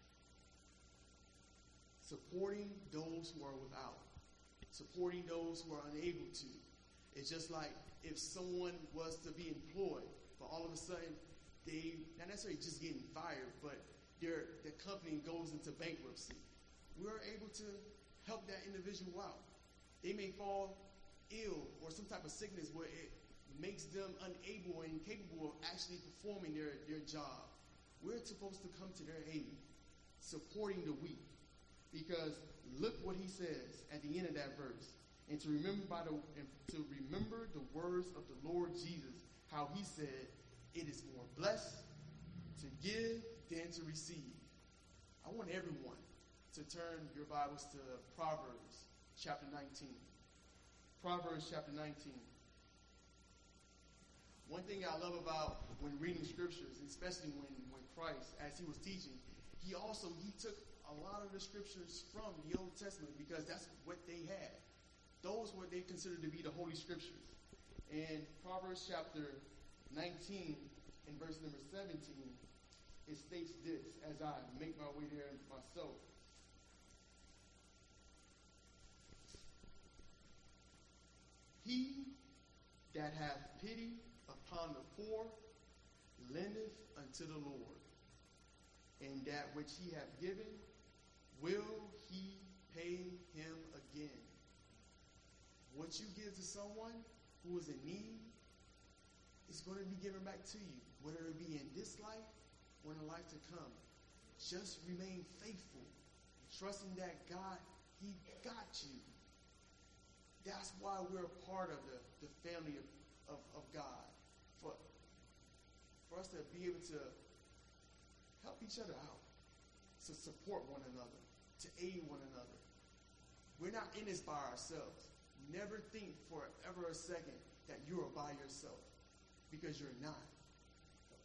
Supporting those who are without. Supporting those who are unable to. It's just like if someone was to be employed, but all of a sudden they, not necessarily just getting fired, but their, their company goes into bankruptcy. We're able to help that individual out. They may fall ill or some type of sickness where it makes them unable and incapable of actually performing their, their job. We're supposed to come to their aid, supporting the weak. Because look what he says at the end of that verse. And to remember by the and to remember the words of the Lord Jesus, how he said, it is more blessed to give than to receive. I want everyone to turn your Bibles to Proverbs chapter nineteen. Proverbs chapter nineteen. One thing I love about when reading scriptures, especially when, when Christ, as he was teaching, he also, he took a lot of the scriptures from the Old Testament because that's what they had. Those were they considered to be the Holy Scriptures. In Proverbs chapter nineteen, in verse number seventeen, it states this as I make my way there myself. He that hath pity upon the poor lendeth unto the Lord, and that which he hath given will he pay him again. What you give to someone who is in need is going to be given back to you, whether it be in this life or in the life to come. Just remain faithful, trusting that God, he got you. That's why we're a part of the, the family of, of, of God. For, for us to be able to help each other out, to support one another, to aid one another. We're not in this by ourselves. Never think for ever a second that you are by yourself, because you're not.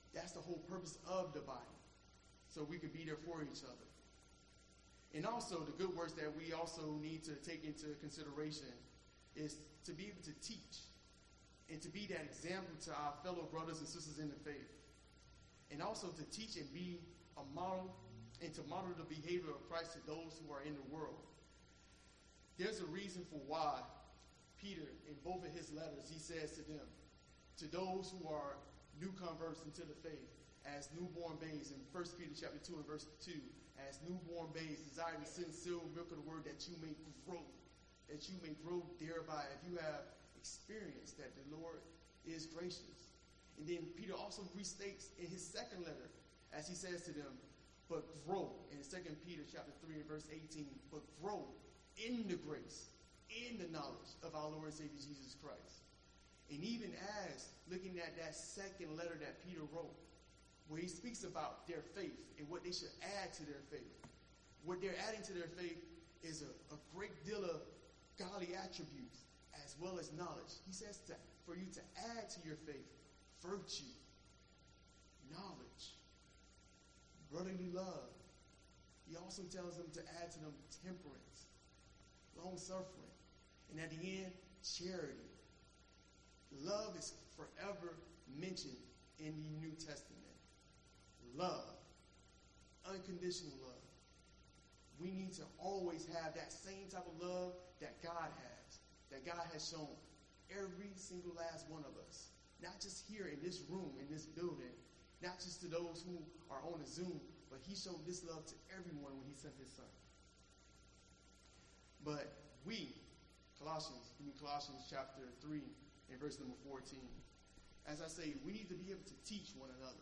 That's the whole purpose of the body. So we could be there for each other. And also, the good works that we also need to take into consideration is to be able to teach and to be that example to our fellow brothers and sisters in the faith. And also to teach and be a model and to model the behavior of Christ to those who are in the world. There's a reason for why Peter, in both of his letters, he says to them, to those who are new converts into the faith, as newborn babes, in First Peter chapter two and verse two, as newborn babes, desire the sincere milk of the word that you may grow, that you may grow thereby, if you have experienced that the Lord is gracious. And then Peter also restates in his second letter, as he says to them, but grow, in Second Peter chapter three and verse eighteen, but grow in the grace, in the knowledge of our Lord and Savior Jesus Christ. And even as, looking at that second letter that Peter wrote, where he speaks about their faith and what they should add to their faith. What they're adding to their faith is a, a great deal of godly attributes as well as knowledge. He says to, for you to add to your faith virtue, knowledge, brotherly love. He also tells them to add to them temperance, long-suffering, and at the end, charity. Love is forever mentioned in the New Testament. Love, unconditional love. We need to always have that same type of love that God has, that God has shown every single last one of us. Not just here in this room, in this building, not just to those who are on a Zoom, but he showed this love to everyone when he sent his son. But we, Colossians, in Colossians chapter three and verse number fourteen, as I say, we need to be able to teach one another.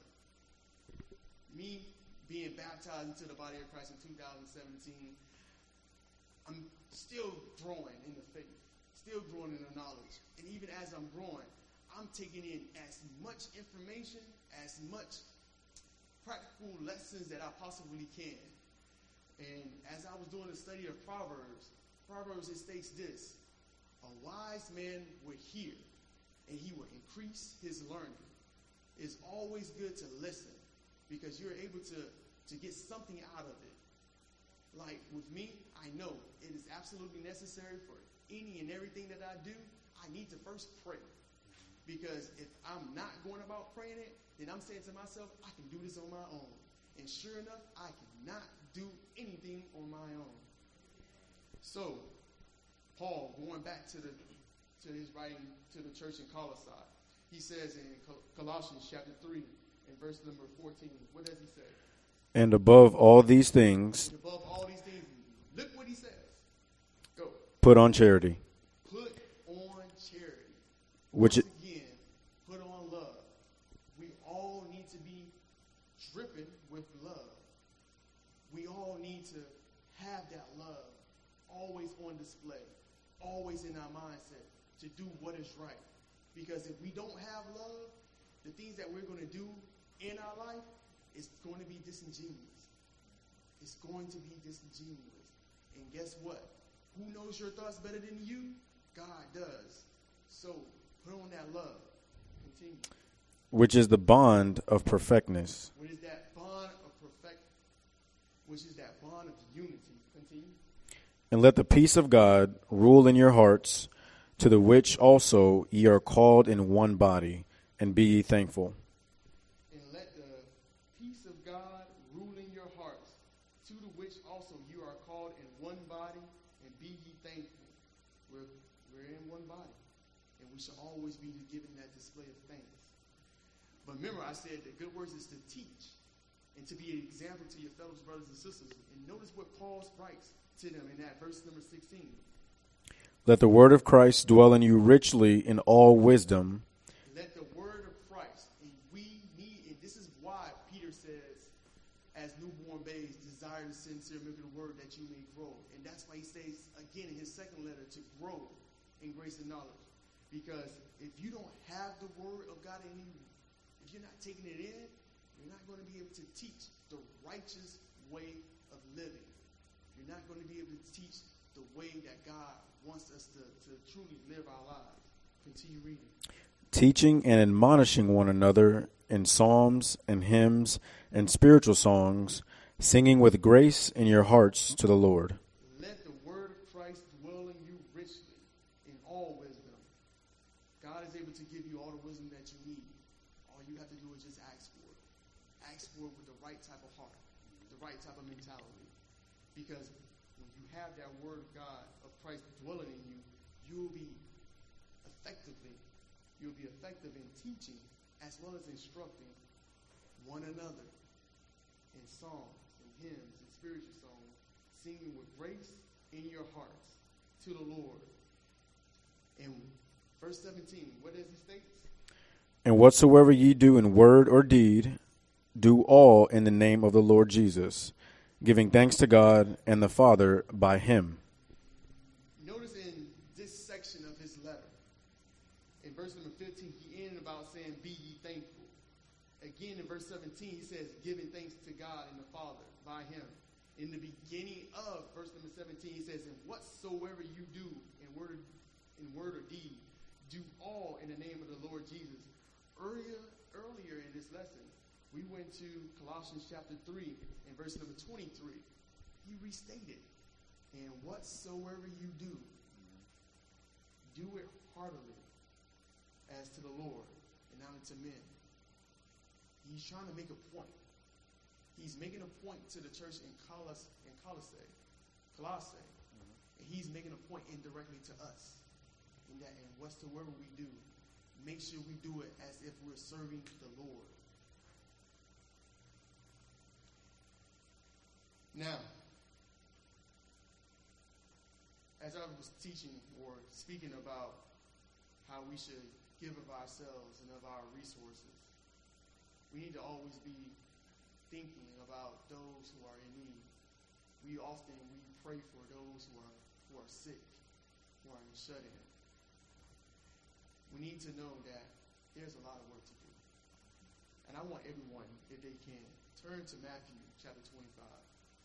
Me being baptized into the body of Christ in two thousand seventeen, I'm still growing in the faith, still growing in the knowledge. And even as I'm growing, I'm taking in as much information, as much practical lessons that I possibly can. And as I was doing the study of Proverbs, Proverbs, it states this: a wise man would hear, and he will increase his learning. It's always good to listen, because you're able to, to get something out of it. Like with me, I know it is absolutely necessary for any and everything that I do, I need to first pray. Because if I'm not going about praying it, then I'm saying to myself, I can do this on my own. And sure enough, I cannot do anything on my own. So, Paul, going back to the to his writing to the church in Colossae, he says in Colossians chapter three, in verse number fourteen, what does he say? And above all these things, and above all these things, look what he says. Go. Put on charity. Put on charity. Which Once again, put on love. We all need to be dripping with love. We all need to have that love always on display, always in our mindset to do what is right. Because if we don't have love, the things that we're going to do in our life is going to be disingenuous. It's going to be disingenuous. And guess what? Who knows your thoughts better than you? God does. So put on that love. Continue. which is the bond of perfectness. What is that bond of perfect? Which is that bond of unity? Continue. And let the peace of God rule in your hearts, to the which also ye are called in one body, and be ye thankful. And let the peace of God rule in your hearts, to the which also you are called in one body, and be ye thankful. We're, we're in one body, and we should always be given that display of thanks. But remember, I said that good works is to teach and to be an example to your fellow brothers and sisters. And notice what Paul writes to them in that verse number sixteen. Let the word of Christ dwell in you richly in all wisdom. Let the word of Christ, and we need, and this is why Peter says, as newborn babes, desire the sincere milk of the word that you may grow. And that's why he says, again, in his second letter, to grow in grace and knowledge. Because if you don't have the word of God in you, if you're not taking it in, you're not going to be able to teach the righteous way of living. You're not going to be able to teach the way that God wants us to, to truly live our lives. Continue reading. teaching and admonishing one another in psalms and hymns and spiritual songs, singing with grace in your hearts to the Lord. Let the word of Christ dwell in you richly in all wisdom. God is able to give you all the wisdom that you need. All you have to do is just ask for it. Ask for it with the right type of heart, the right type of mentality. Because when you have that word of God, of Christ dwelling in you, you'll be effectively, you'll be effective in teaching as well as instructing one another in songs and hymns and spiritual songs, singing with grace in your hearts to the Lord. In verse seventeen, what does he state? And whatsoever ye do in word or deed, do all in the name of the Lord Jesus, giving thanks to God and the Father by him. Notice in this section of his letter, in verse number fifteen, he ended about saying, be ye thankful. Again, in verse seventeen, he says, giving thanks to God and the Father by him. In the beginning of verse number seventeen, he says, and whatsoever you do in word, in word or deed, do all in the name of the Lord Jesus. Earlier, earlier in this lesson, we went to Colossians chapter three and verse number twenty-three. He restated, and whatsoever you do, do it heartily as to the Lord and not unto men. He's trying to make a point. He's making a point to the church in Colossae, in Colossae, Colossae, mm-hmm. and he's making a point indirectly to us. In that, and whatsoever we do, make sure we do it as if we're serving the Lord. Now, as I was teaching or speaking about how we should give of ourselves and of our resources, we need to always be thinking about those who are in need. We often we pray for those who are who are sick, who are shut-in. We need to know that there's a lot of work to do. And I want everyone, if they can, turn to Matthew chapter twenty-five.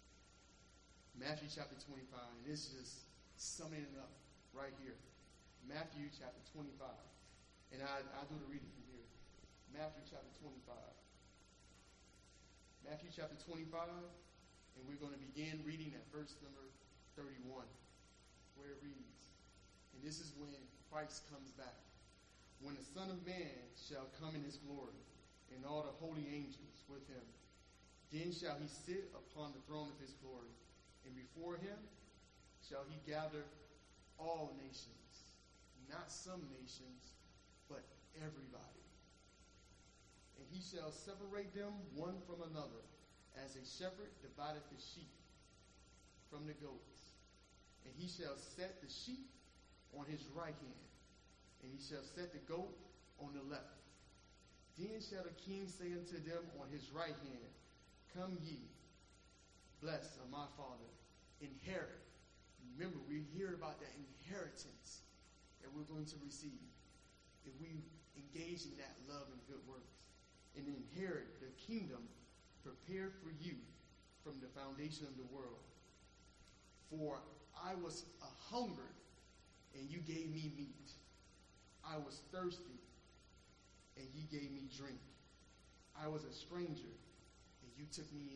Matthew chapter twenty-five, and this is just summing it up right here. Matthew chapter twenty-five. And I, I do the reading from here. Matthew chapter twenty-five. Matthew chapter twenty-five, and we're going to begin reading at verse number thirty-one, where it reads, and this is when Christ comes back. When the Son of Man shall come in his glory, and all the holy angels with him, then shall he sit upon the throne of his glory, and before him shall he gather all nations, not some nations, but everybody. And he shall separate them one from another, as a shepherd divideth his sheep from the goats. And he shall set the sheep on his right hand, and he shall set the goat on the left. Then shall the king say unto them on his right hand, come ye, blessed of my Father, inherit. Remember, we hear about that inheritance that we're going to receive if we engage in that love and good works, and inherit the kingdom prepared for you from the foundation of the world. For I was a hungered, and you gave me meat. I was thirsty, and ye gave me drink. I was a stranger, and you took me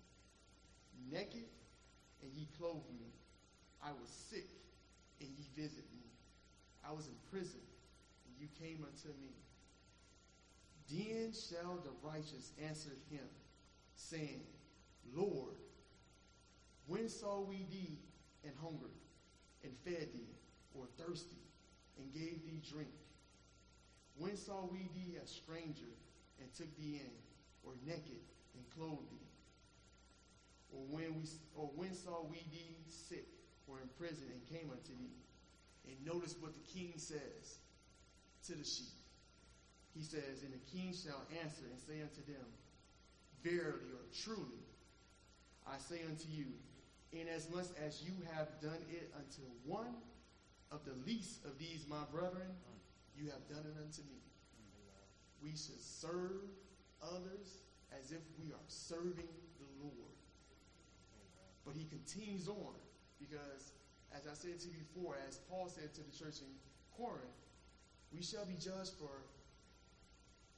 in. Naked, and ye clothed me. I was sick, and ye visited me. I was in prison, and you came unto me. Then shall the righteous answer him, saying, Lord, when saw we thee and hungered, and fed thee, or thirsty, and gave thee drink? When saw we thee a stranger, and took thee in, or naked, and clothed thee? Or when we, or when saw we thee sick, or in prison, and came unto thee? And notice what the king says to the sheep. He says, and the king shall answer and say unto them, verily or truly, I say unto you, inasmuch as you have done it unto one of the least of these my brethren, you have done it unto me. We should serve others as if we are serving the Lord. But he continues on, because as I said to you before, as Paul said to the church in Corinth, we shall be judged for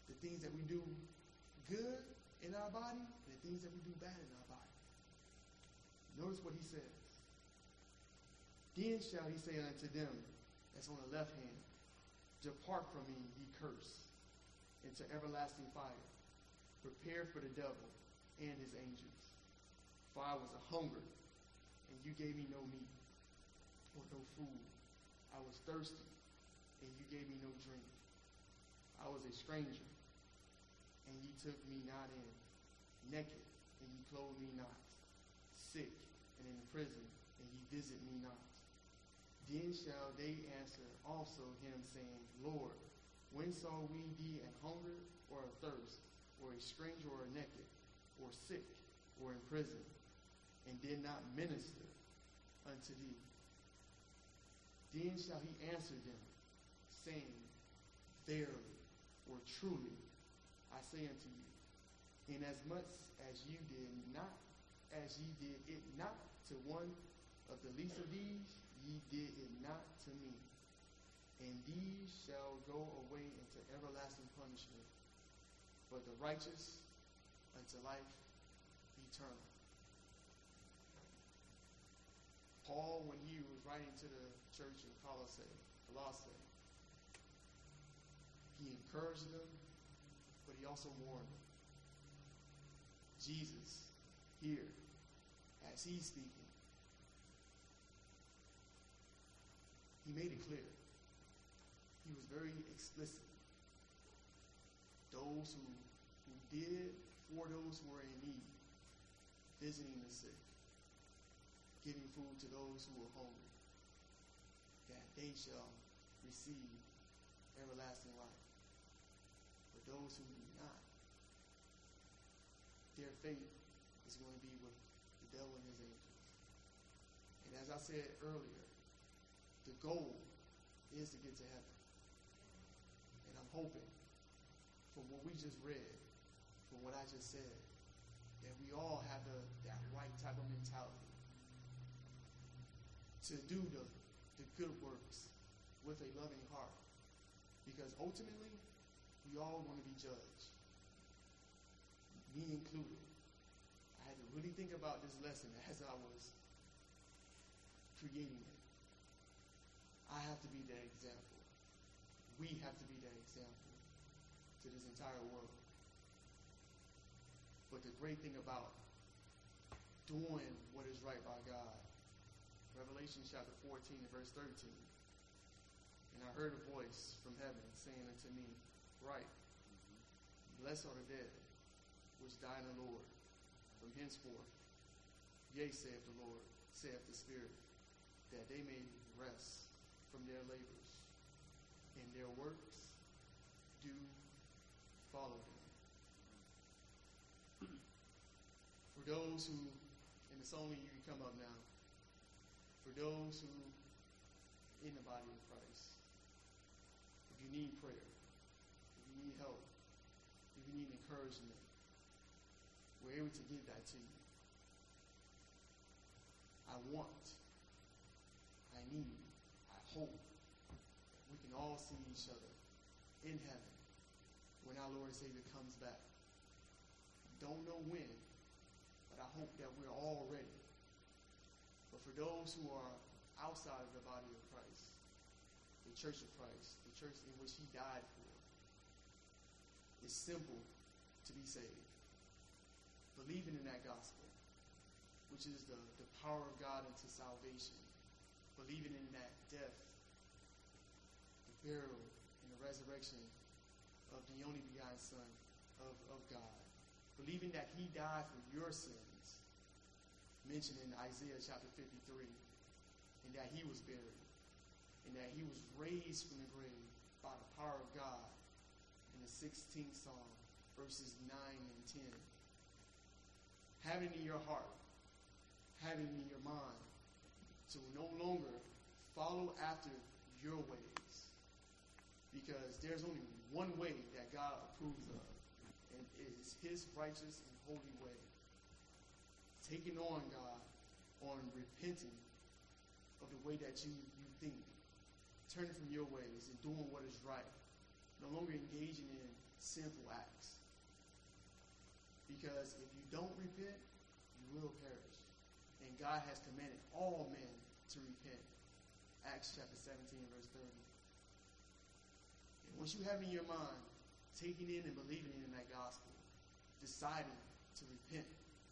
the things that we do good in our body and the things that we do bad in our body. Notice what he says. Then shall he say unto them that's on the left hand, depart from me, ye cursed, into everlasting fire, prepared for the devil and his angels. For I was a hunger, and you gave me no meat, or no food. I was thirsty, and you gave me no drink. I was a stranger, and ye took me not in. Naked, and ye clothed me not. Sick, and in prison, and ye visit me not. Then shall they answer also him, saying, Lord, when saw we thee an hunger, or athirst, or a stranger, or naked, or sick, or in prison, and did not minister unto thee? Then shall he answer them, saying, Verily, or truly, I say unto you, inasmuch as you did not, as ye did it not to one of the least of these, ye did it not to me. And these shall go away into everlasting punishment, but the righteous unto life eternal. Paul, when he was writing to the church in Colossae, Colossae, he encouraged them, but he also warned them. Jesus, here, as he's speaking, he made it clear. He was very explicit. Those who, who did for those who were in need, visiting the sick, giving food to those who were hungry, that they shall receive everlasting life. But those who do not, their fate is going to be with the devil and his angels. And as I said earlier, the goal is to get to heaven. And I'm hoping, from what we just read, from what I just said, that we all have the, that right type of mentality to do the, the good works with a loving heart. Because ultimately, we all want to be judged, me included. I had to really think about this lesson as I was creating it. I have to be that example. We have to be that example to this entire world. But the great thing about doing what is right by God, Revelation chapter fourteen and verse thirteen, and I heard a voice from heaven saying unto me, Write, blessed are the dead, which die in the Lord, from henceforth. Yea, saith the Lord, saith the Spirit, that they may rest from their labors, and their works do follow them. For those who, and it's only you can come up now, for those who in the body of Christ, if you need prayer, if you need help, if you need encouragement, we're able to give that to you. I want, I need, I hope that we can all see each other in heaven when our Lord and Savior comes back. Don't know when, but I hope that we're all ready. But for those who are outside of the body of Christ, the church of Christ, the church in which he died for, it's simple to be saved. Believing in that gospel, which is the, the power of God unto salvation. Believing in that death, the burial, and the resurrection of the only begotten Son of, of God. Believing that he died for your sins, mentioned in Isaiah chapter fifty-three, and that he was buried, and that he was raised from the grave by the power of God in the sixteenth Psalm, verses nine and ten. Having in your heart, having in your mind, to no longer follow after your ways. Because there's only one way that God approves of, and it is his righteous and holy way. Taking on God, on repenting of the way that you, you think, turning from your ways and doing what is right. No longer engaging in sinful acts. Because if you don't repent, you will perish. And God has commanded all men to repent. Acts chapter seventeen, verse thirty. And once you have in your mind, taking in and believing in that gospel, deciding to repent,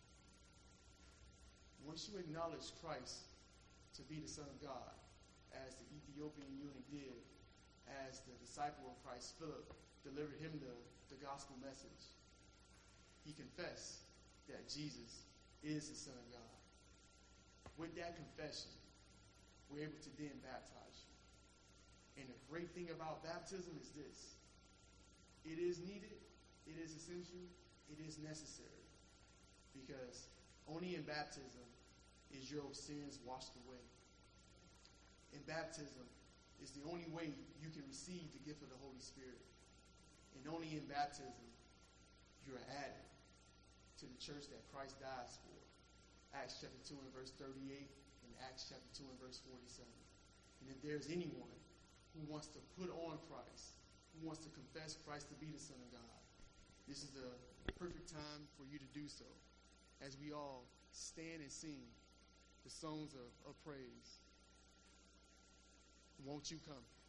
once you acknowledge Christ to be the Son of God, as the Ethiopian eunuch did, as the disciple of Christ, Philip, delivered him the, the gospel message, he confessed that Jesus is the Son of God. With that confession, we're able to then baptize you. And the great thing about baptism is this. It is needed, it is essential, it is necessary. Because only in baptism is your sins washed away. In baptism is the only way you can receive the gift of the Holy Spirit. And only in baptism you're added to the church that Christ dies for. Acts chapter two and verse thirty-eight and Acts chapter two and verse forty-seven. And if there's anyone who wants to put on Christ, who wants to confess Christ to be the Son of God, this is the perfect time for you to do so as we all stand and sing the songs of, of praise. Won't you come?